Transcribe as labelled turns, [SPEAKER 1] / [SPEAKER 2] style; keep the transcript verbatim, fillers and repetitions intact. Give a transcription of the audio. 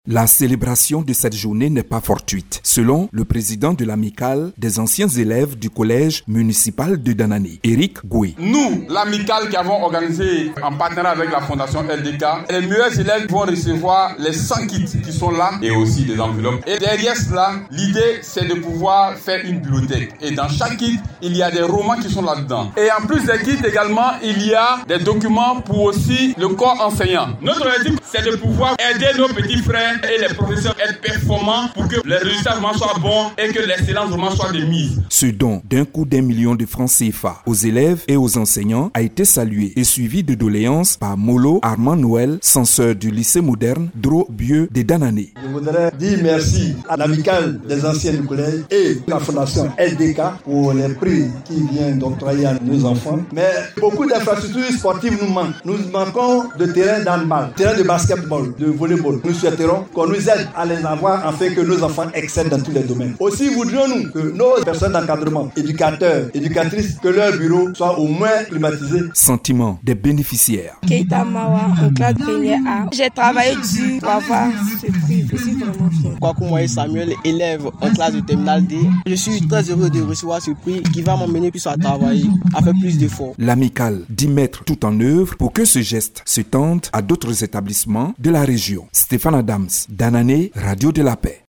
[SPEAKER 1] La célébration de cette journée n'est pas fortuite. Selon le président de l'amicale des anciens élèves du collège municipal de Danané, Eric Goué.
[SPEAKER 2] Nous, l'amicale qui avons organisé en partenariat avec la fondation L D K, les meilleurs élèves vont recevoir les cent kits qui sont là et aussi des enveloppes. Et derrière cela, l'idée c'est de pouvoir faire une bibliothèque. Et dans chaque kit, il y a des romans qui sont là-dedans. Et en plus des kits également, il y a des documents pour aussi le corps enseignant. Notre objectif, c'est de pouvoir aider nos petits frères et les professeurs être performants pour que les résultats vraiment soient bons et que l'excellence vraiment soit de mise.
[SPEAKER 1] Ce don d'un coût d'un million de francs C F A aux élèves et aux enseignants a été salué et suivi de doléances par Molo Armand Noël, censeur du lycée moderne Dro Bieu de Danané.
[SPEAKER 3] Je voudrais dire merci à l'amicale des anciens du collège et la fondation L D K pour les prix qui viennent d'octroyer à nos enfants. Mais beaucoup d'infrastructures sportives nous manquent. Nous manquons de terrain d'handball, terrain de basketball, de volleyball. Nous souhaiterons qu'on nous aide à les avoir afin que nos enfants excellent dans tous les domaines. Aussi voudrions-nous que nos personnes d'encadrement, éducateurs, éducatrices, que leur bureau soit au moins climatisé.
[SPEAKER 1] Sentiment des bénéficiaires.
[SPEAKER 4] Keita Mawa, en classe première A. J'ai travaillé dur pour avoir ce prix. Je suis vraiment fière.
[SPEAKER 5] Kwakumwaye Samuel, élève en classe de terminale D. Je suis très heureux de recevoir ce prix qui va m'emmener plus à travailler, à faire plus d'efforts.
[SPEAKER 1] L'amicale dit mettre tout en œuvre pour que ce geste se tende à d'autres établissements de la région. Stéphane Adams, Danané, Radio de la Paix.